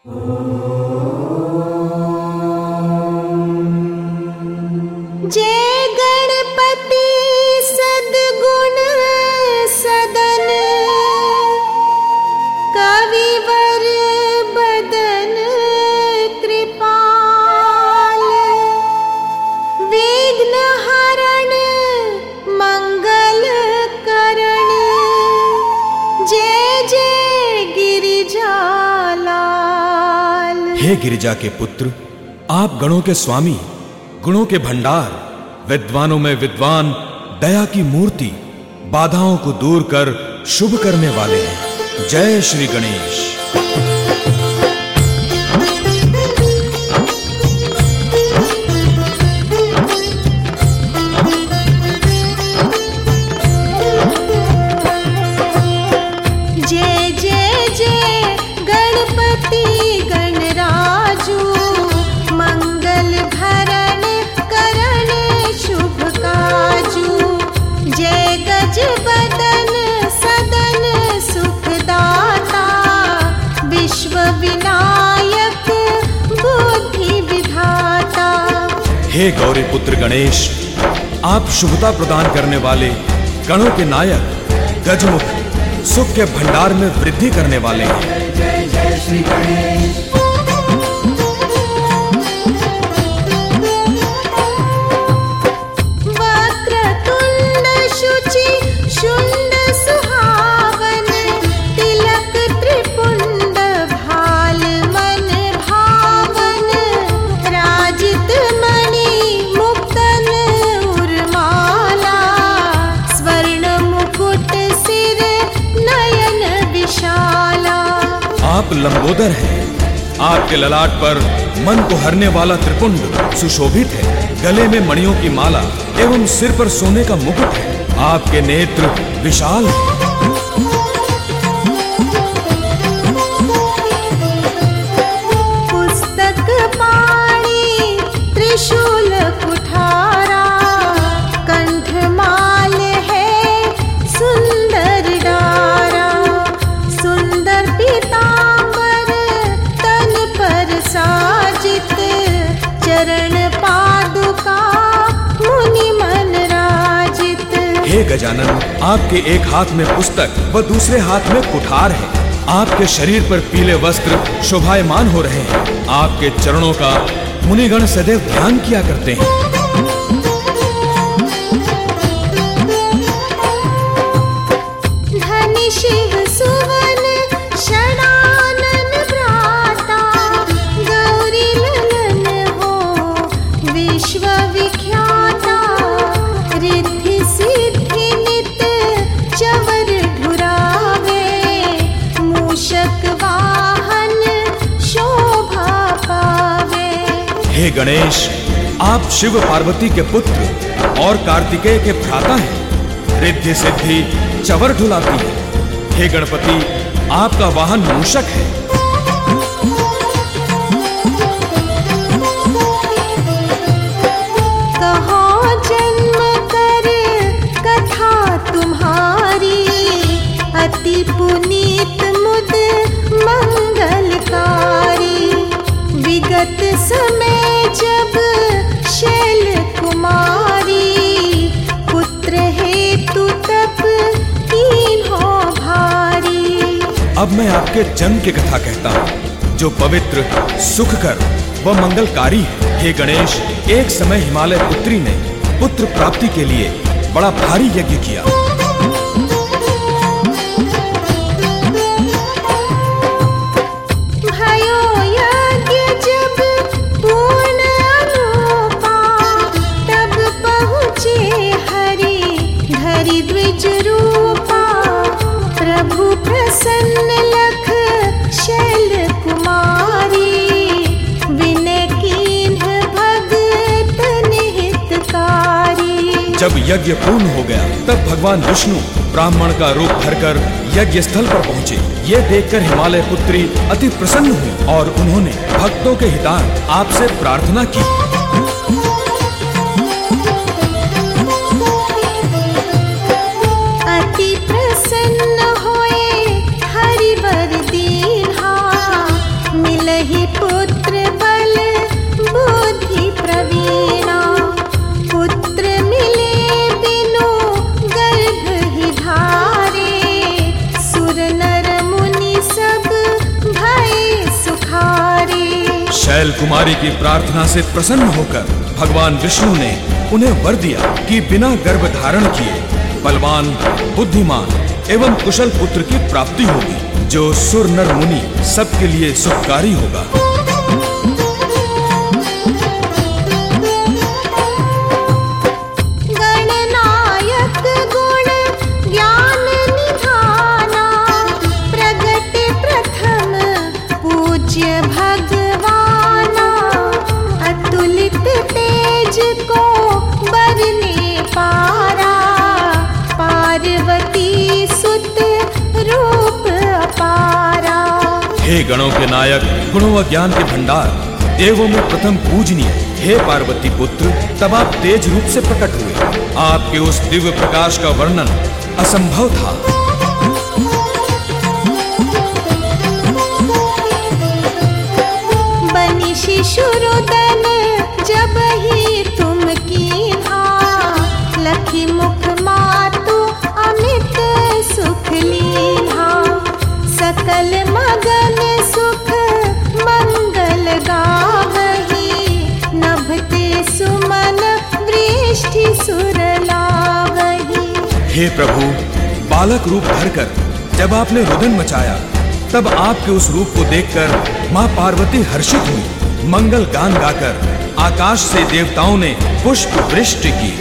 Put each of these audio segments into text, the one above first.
जय गणपति सद्गुण सदन, कविवर बदन कृपाल, विघ्न हरण मंगल करण, जय जय गिरिजालाल। हे गिरिजा के पुत्र, आप गणों के स्वामी, गुणों के भंडार, विद्वानों में विद्वान, दया की मूर्ति, बाधाओं को दूर कर शुभ करने वाले हैं। जय श्री गणेश। जय जय जय गणपति गणराजू, मंगल भरण करण शुभ काजू। जय गज बदन सदन सुखदाता, विश्व विनायक बुद्धि विधाता। हे गौरी पुत्र गणेश, आप शुभता प्रदान करने वाले, गणों के नायक, गजमुख, सुख के भंडार में वृद्धि करने वाले हैं। जय जय श्री गणेश। वक्रतुंड शुचि शुंड सुहावन, तिलक त्रिपुंड भाल मन भावन। राजित मणि मुक्तन उर्माला, स्वर्ण मुकुट सिर नयन विशाला। आप लंबोदर हैं, आपके ललाट पर मन को हरने वाला त्रिपुंड सुशोभित है। गले में मणियों की माला एवं सिर पर सोने का मुकुट है। आपके नेत्र विशाल हैं। पुस्तक पाणि त्रिशूल कुठारा, कंठमाल है सुंदर डारा। सुंदर पीतांबर तन पर साजित, चरण पादुका मुनि मन राजित। हे गजानन, आपके एक हाथ में पुस्तक व दूसरे हाथ में कुठार है। आपके शरीर पर पीले वस्त्र शोभायमान हो रहे हैं। आपके चरणों का मुनिगण सदैव ध्यान किया करते हैं। धनि शिव सुवन षडानन भ्राता, गौरी ललन हो विश्व विख्याता। रिद्धि सिद्धि नित चवर ढुरावे, मूषक वाहन शोभा पावे। हे गणेश, आप शिव पार्वती के पुत्र और कार्तिकेय के भ्राता हैं। रिद्धि सिद्धि चवर ढुलाती है। हे गणपति, आपका वाहन मूषक है। कहो जन्म कर कथा तुम्हारी, अति पुनीत मुद मंगलकारी। विगत समय जब शैल कुमारी, पुत्र हेतु तप कीन्हो भारी। अब मैं आपके जन्म की कथा कहता हूँ, जो पवित्र, सुखकर व मंगलकारी है। हे गणेश, एक समय हिमालय पुत्री ने पुत्र प्राप्ति के लिए बड़ा भारी यज्ञ किया। भयो यज्ञ जब पूर्ण अनुपा, तब पहुँचे हरि धरि द्विज रूपा। प्रभु प्रसन्न लख शैल कुमारी, विनय कीन्ह भगतन हितकारी। जब यज्ञ पूर्ण हो गया, तब भगवान विष्णु ब्राह्मण का रूप धरकर यज्ञ स्थल पर पहुंचे। ये देखकर हिमालय पुत्री अति प्रसन्न हुई और उन्होंने भक्तों के हितार्थ आपसे प्रार्थना की। अति प्रसन्न होए हरिवर दीन्हा, मिलई नहीं पुत्र बल बुद्धि प्रवीणा, पुत्र मिले बिनु गर्भ ही धारे, सुर नर मुनि सब भय सुखारे। शैल कुमारी की प्रार्थना से प्रसन्न होकर भगवान विष्णु ने उन्हें वर दिया कि बिना गर्भ धारण किए बलवान, बुद्धिमान एवं कुशल पुत्र की प्राप्ति होगी, जो सुर नर मुनि सबके लिए सुखकारी होगा। गणनायक गुण ज्ञान निधाना, प्रगट प्रथम पूज्य भगवाना, अतुलित तेज को बरने पारा, पार्वती सुत रूप अपारा। हे गणों के नायक, गुणों व ज्ञान के भंडार, देवों में प्रथम पूजनीय हे पार्वती पुत्र, तब आप तेज रूप से प्रकट हुए। आपके उस दिव्य प्रकाश का वर्णन असंभव था। बनी शिशुरुदन जब ही तुम कीन्हा, लखी मुख मातु अमित सुख लीन्हा, सकल मगन सुख मंगल गावही, नभते सुमन वृष्टि सुर लावही। हे प्रभु, बालक रूप धरकर जब आपने रुदन मचाया, तब आपके उस रूप को देखकर मां पार्वती हर्षित हुई। मंगल गान गाकर आकाश से देवताओं ने पुष्प वृष्टि की।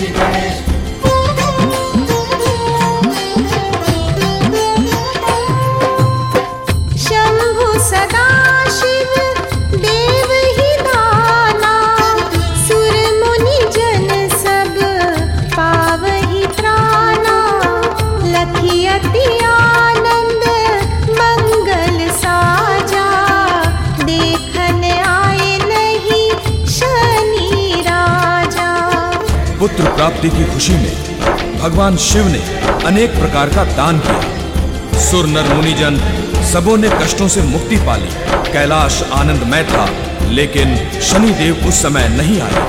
शंभु सदाशिव देव ही दाना, सुर मुनि जन सब पावहि प्राणा, लखी अति आनंद मंगल साजा, देखन आए नहीं शनि राजा। पुत्र प्राप्ति की खुशी में भगवान शिव ने अनेक प्रकार का दान किया। सुर नर मुनिजन सबों ने कष्टों से मुक्ति पाली। कैलाश आनंदमय था, लेकिन शनिदेव उस समय नहीं आए।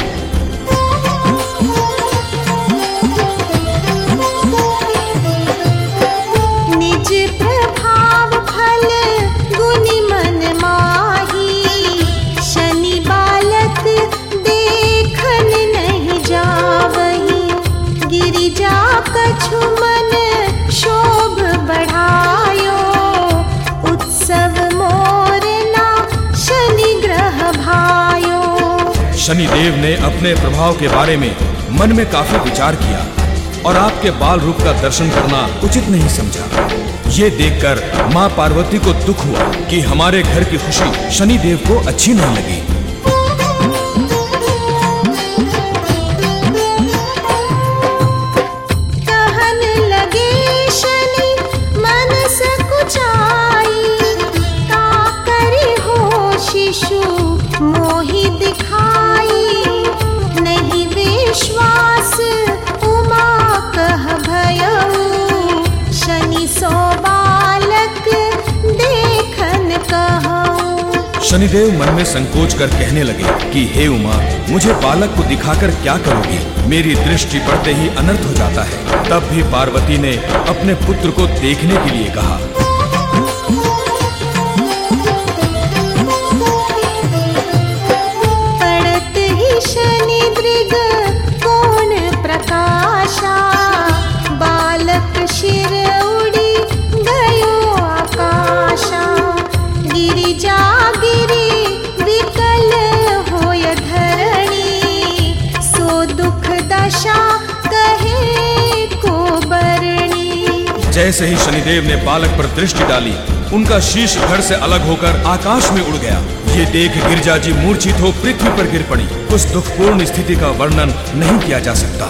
निज प्रभाव फल गुनि मन माही, शनि बालक देखन नहीं जावही, गिरिजा कछु मन शोभ बढ़ायो, उत्सव मोर ना शनि ग्रह भायो। शनिदेव ने अपने प्रभाव के बारे में मन में काफी विचार किया और आपके बाल रूप का दर्शन करना उचित नहीं समझा। ये देखकर मां पार्वती को दुख हुआ कि हमारे घर की खुशी शनिदेव को अच्छी नहीं लगी। कहन लगे शनि मन सकुचाई, का करी हो शिशु मोहि दिखाई, नहीं विश्वास उमा कह भयऊ, शनि सो बालक देखन कहूँ। शनिदेव मन में संकोच कर कहने लगे कि हे उमा, मुझे बालक को दिखाकर क्या करोगी? मेरी दृष्टि पड़ते ही अनर्थ हो जाता है। तब भी पार्वती ने अपने पुत्र को देखने के लिए कहा। पड़त ही शनि दृग कोण प्रकाशा, बालक शिर उड़ी गयो आकाशा, गिरिजा गिरी विकल होय धरणी, सो दुख दशा कहे को बरणी। जैसे ही शनिदेव ने बालक पर दृष्टि डाली, उनका शीश धड़ से अलग होकर आकाश में उड़ गया। ये देख गिरिजा जी मूर्छित हो पृथ्वी पर गिर पड़ी। उस दुखपूर्ण स्थिति का वर्णन नहीं किया जा सकता।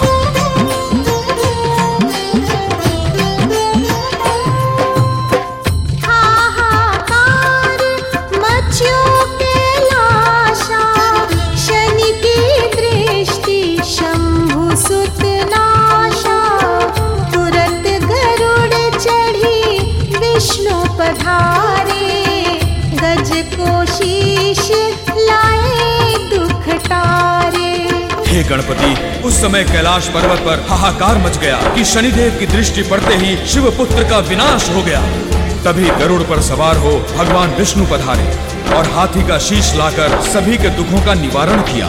हाहाकार मच्यो कैलाशा, शनि की दृष्टि शंभु सुत नाशा, तुरत गरुड़ चढ़ी विष्णु पधारे, गज को को शीश लाए दुख टारे। हे गणपति, उस समय कैलाश पर्वत पर हाहाकार मच गया कि शनिदेव की दृष्टि पड़ते ही शिव पुत्र का विनाश हो गया। तभी गरुड़ पर सवार हो भगवान विष्णु पधारे और हाथी का शीश लाकर सभी के दुखों का निवारण किया।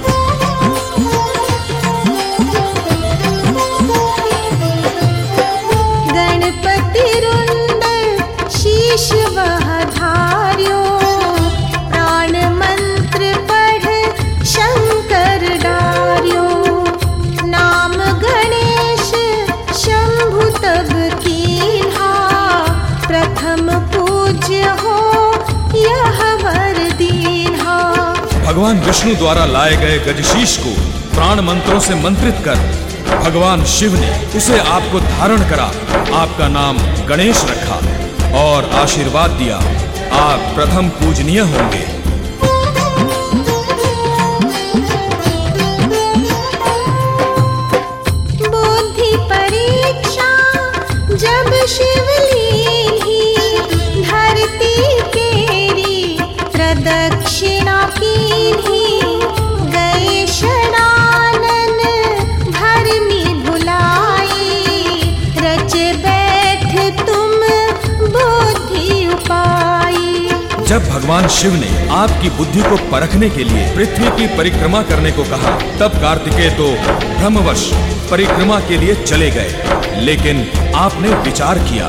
गणपति रुंड शीश वह धार्यो, प्राण मंत्र पढ़ शंकर डार्यो। नाम गणेश शंभु तब कीन्हा, प्रथम पूज्य हो यह वर दीन्हा। भगवान विष्णु द्वारा लाए गए गजशीश को प्राण मंत्रों से मंत्रित कर भगवान शिव ने उसे आपको धारण करा, आपका नाम गणेश रखा और आशीर्वाद दिया, आप प्रथम पूजनीय होंगे। बुद्धि परीक्षा जब शिव लीन्ही, धरती केरी प्रदक्षिणा कीन्ही। गए षडानन भरमी भुलाई, रच बैठ तुम बुद्धि उपाई। जब भगवान शिव ने आपकी बुद्धि को परखने के लिए पृथ्वी की परिक्रमा करने को कहा, तब कार्तिकेय तो भ्रमवश परिक्रमा के लिए चले गए, लेकिन आपने विचार किया।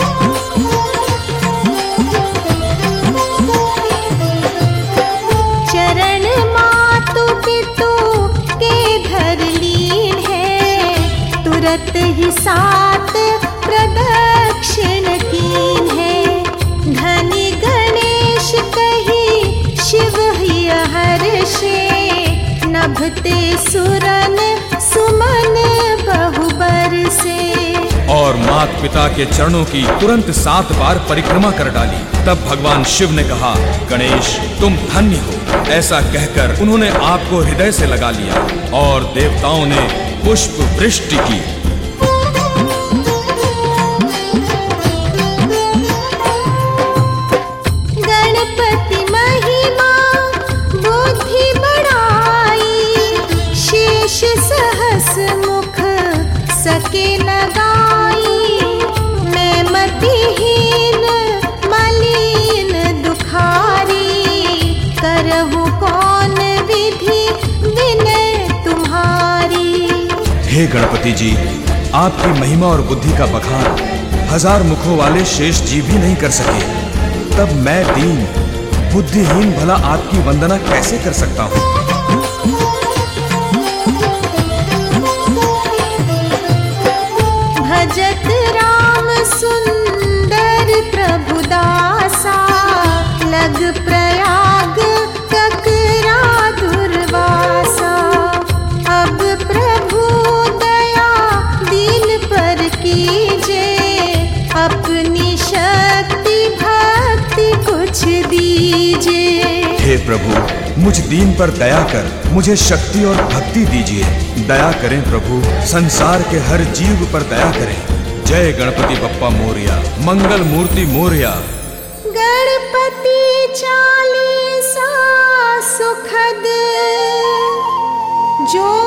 चरण मातु पितु के धर लीन है, तुरत ही 7 प्रदक्षिण कीन है। धनी गणेश कही शिव ही हर्षे, नभते सुरन सुमन बहु बरसे। और मात पिता के चरणों की तुरंत 7 बार परिक्रमा कर डाली। तब भगवान शिव ने कहा, गणेश तुम धन्य हो। ऐसा कहकर उन्होंने आपको हृदय से लगा लिया और देवताओं ने पुष्प वृष्टि की। गणपति महिमा बुद्धि बढ़ाई, शेष सहस मुख सके लगाई। मैं मतिहीन मलिन दुखारी, करहु कौन विधि विनय तुम्हारी। हे गणपति जी, आपकी महिमा और बुद्धि का बखान 1000 मुखों वाले शेष जी भी नहीं कर सके, तब मैं दीन बुद्धिहीन भला आपकी वंदना कैसे कर सकता हूँ। भजत राम सुंदर प्रभु दासा, लग प्रयाग ककरा दुर्वासा। अब प्रभु दया दीन पर कीजे, अपनी शक्ति भक्ति कुछ दीजे। हे प्रभु, मुझ दीन पर दया कर मुझे शक्ति और भक्ति दीजिए। दया करें प्रभु, संसार के हर जीव पर दया करें। जय गणपति बप्पा मोरया, मंगल मूर्ति मोरया। गणपति चालीसा सुखद जो